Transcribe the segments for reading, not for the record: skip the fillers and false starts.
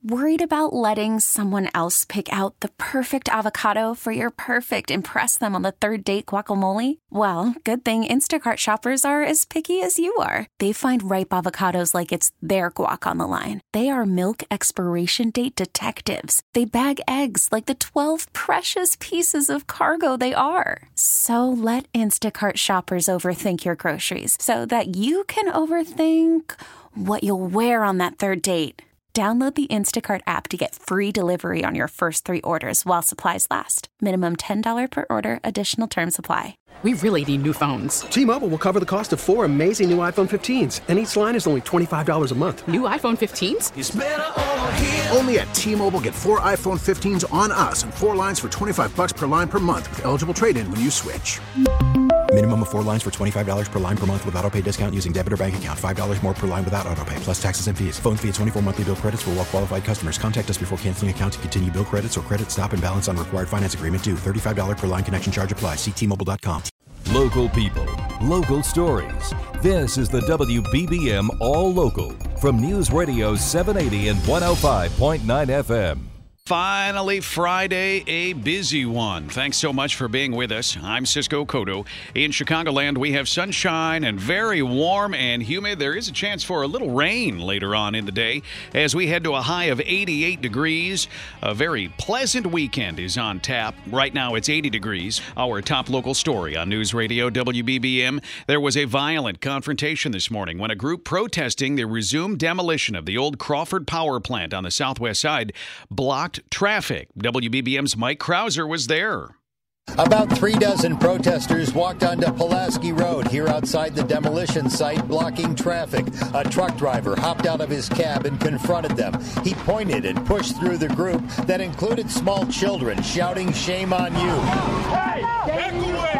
Worried about letting someone else pick out the perfect avocado for your perfect impress them on the third date guacamole? Well, good thing Instacart shoppers are as picky as you are. They find ripe avocados like it's their guac on the line. They are milk expiration date detectives. They bag eggs like the 12 precious pieces of cargo they are. So let Instacart shoppers overthink your groceries so that you can overthink what you'll wear on that third date. Download the Instacart app to get free delivery on your first 3 orders while supplies last. Minimum $10 per order. Additional terms apply. We really need new phones. T-Mobile will cover the cost of 4 amazing new iPhone 15s, and each line is only $25 a month. New iPhone 15s? It's better over here. Only at T-Mobile, get 4 iPhone 15s on us and 4 lines for $25 per line per month with eligible trade-in when you switch. Minimum of 4 lines for $25 per line per month with autopay discount using debit or bank account. $5 more per line without autopay, plus taxes and fees. Phone fee at 24 monthly bill credits for well-qualified customers. Contact us before canceling account to continue bill credits or credit stop and balance on required finance agreement due. $35 per line connection charge applies. See T-Mobile.com. Local people, local stories. This is the WBBM All Local from News Radio 780 and 105.9 FM. Finally, Friday, a busy one. Thanks so much for being with us. I'm Cisco Cotto. In Chicagoland, we have sunshine and very warm and humid. There is a chance for a little rain later on in the day as we head to a high of 88 degrees. A very pleasant weekend is on tap. Right now, it's 80 degrees. Our top local story on News Radio WBBM. There was a violent confrontation this morning when a group protesting the resumed demolition of the old Crawford Power Plant on the southwest side blocked traffic. WBBM's Mike Krauser was there. About 36 protesters walked onto Pulaski Road here outside the demolition site, blocking traffic. A truck driver hopped out of his cab and confronted them. He pointed and pushed through the group that included small children, shouting, "Shame on you." Hey, back away!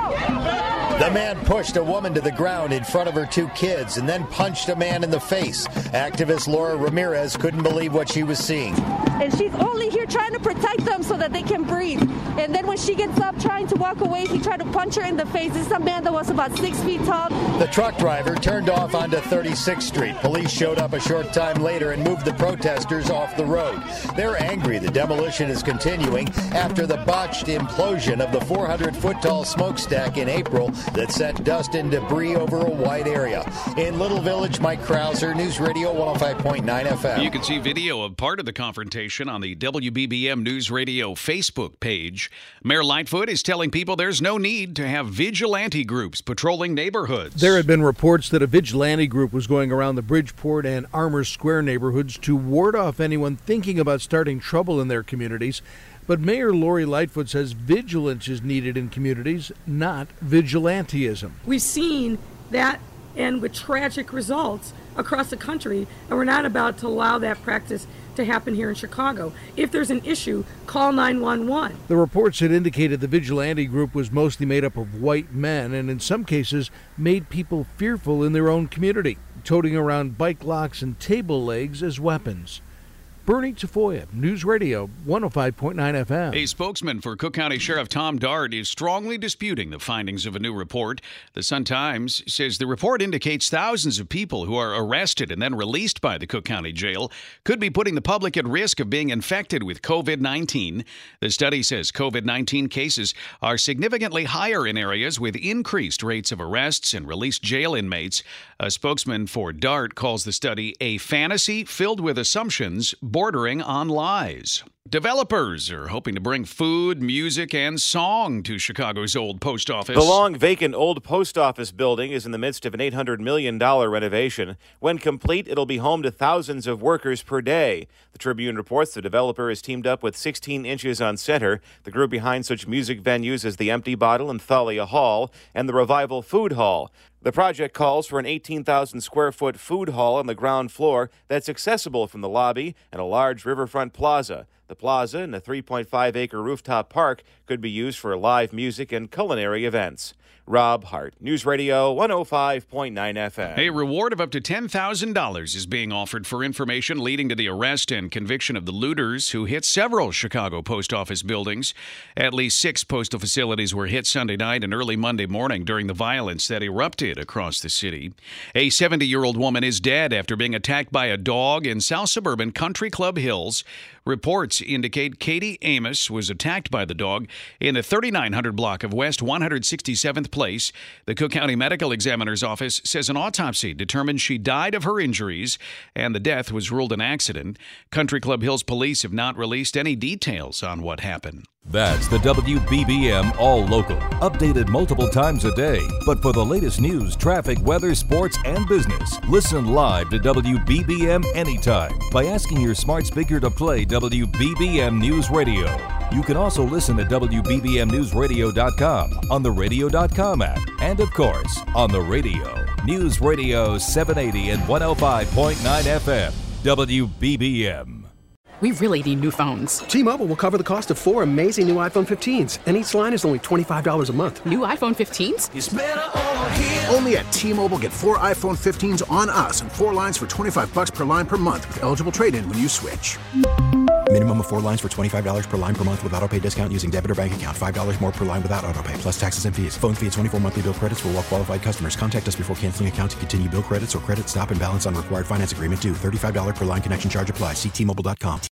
The man pushed a woman to the ground in front of her 2 kids and then punched a man in the face. Activist Laura Ramirez couldn't believe what she was seeing. And she's only here trying to protect them so that they can breathe. And then when she gets up trying to walk away, he tried to punch her in the face. This is a man that was about 6 feet tall. The truck driver turned off onto 36th Street. Police showed up a short time later and moved the protesters off the road. They're angry the demolition is continuing after the botched implosion of the 400-foot-tall smokestack in April that sent dust and debris over a wide area. In Little Village, Mike Krauser, News Radio 105.9 FM. You can see video of part of the confrontation on the WBBM News Radio Facebook page. Mayor Lightfoot is telling people there's no need to have vigilante groups patrolling neighborhoods. There had been reports that a vigilante group was going around the Bridgeport and Armour Square neighborhoods to ward off anyone thinking about starting trouble in their communities. But Mayor Lori Lightfoot says vigilance is needed in communities, not vigilantism. We've seen that, and with tragic results across the country, and we're not about to allow that practice to happen here in Chicago. If there's an issue, call 911. The reports had indicated the vigilante group was mostly made up of white men and in some cases made people fearful in their own community, toting around bike locks and table legs as weapons. Bernie Tafoya, News Radio 105.9 FM. A spokesman for Cook County Sheriff Tom Dart is strongly disputing the findings of a new report. The Sun-Times says the report indicates thousands of people who are arrested and then released by the Cook County Jail could be putting the public at risk of being infected with COVID-19. The study says COVID-19 cases are significantly higher in areas with increased rates of arrests and released jail inmates. A spokesman for Dart calls the study a fantasy filled with assumptions bordering on lies. Developers are hoping to bring food, music, and song to Chicago's old post office. The long vacant old post office building is in the midst of an $800 million renovation. When complete, it'll be home to thousands of workers per day. The Tribune reports the developer has teamed up with 16 Inches on Center, the group behind such music venues as the Empty Bottle and Thalia Hall, and the Revival Food Hall. The project calls for an 18,000 square foot food hall on the ground floor that's accessible from the lobby and a large riverfront plaza. The plaza and a 3.5-acre rooftop park could be used for live music and culinary events. Rob Hart, News Radio 105.9 FM. A reward of up to $10,000 is being offered for information leading to the arrest and conviction of the looters who hit several Chicago post office buildings. At least 6 postal facilities were hit Sunday night and early Monday morning during the violence that erupted across the city. A 70-year-old woman is dead after being attacked by a dog in south suburban Country Club Hills. Reports indicate Katie Amos was attacked by the dog in the 3900 block of West 167th Place. The Cook County Medical Examiner's Office says an autopsy determined she died of her injuries and the death was ruled an accident. Country Club Hills police have not released any details on what happened. That's the WBBM All Local, updated multiple times a day. But for the latest news, traffic, weather, sports, and business, listen live to WBBM anytime by asking your smart speaker to play WBBM News Radio. You can also listen at WBBMNewsRadio.com, on the Radio.com app, and of course, on the radio. News Radio 780 and 105.9 FM, WBBM. We really need new phones. T-Mobile will cover the cost of 4 amazing new iPhone 15s, and each line is only $25 a month. New iPhone 15s? It's better over here. Only at T-Mobile, get 4 iPhone 15s on us and 4 lines for $25 per line per month with eligible trade-in when you switch. Minimum of 4 lines for $25 per line per month with autopay discount using debit or bank account. $5 more per line without autopay, plus taxes and fees. Phone fee at 24 monthly bill credits for well-qualified customers. Contact us before canceling account to continue bill credits or credit stop and balance on required finance agreement due. $35 per line connection charge applies. See T-Mobile.com.